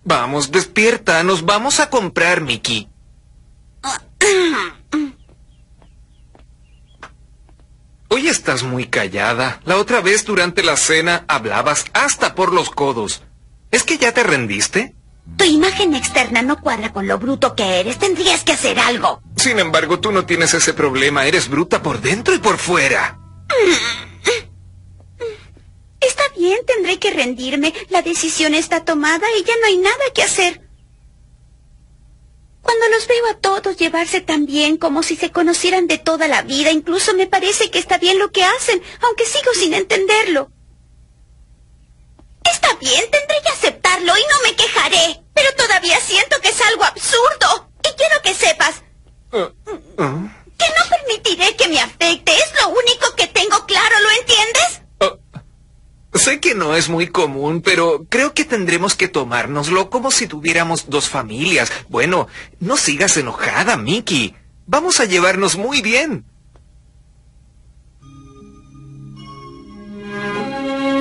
Vamos, despierta. Nos vamos a comprar, Mickey. Hoy estás muy callada. La otra vez durante la cena hablabas hasta por los codos. ¿Es que ya te rendiste? Tu imagen externa no cuadra con lo bruto que eres. Tendrías que hacer algo. Sin embargo, tú no tienes ese problema. Eres bruta por dentro y por fuera. Está bien, tendré que rendirme. La decisión está tomada y ya no hay nada que hacer. Cuando los veo a todos llevarse tan bien como si se conocieran de toda la vida, incluso me parece que está bien lo que hacen, aunque sigo sin entenderlo. Está bien, tendré que aceptarlo y no me quejaré, pero todavía siento que es algo absurdo. Y quiero que sepas que no permitiré que me afecte. Es lo único que tengo claro, ¿lo entiendes? Sé que no es muy común, pero creo que tendremos que tomárnoslo como si tuviéramos dos familias. Bueno, no sigas enojada, Mickey. Vamos a llevarnos muy bien.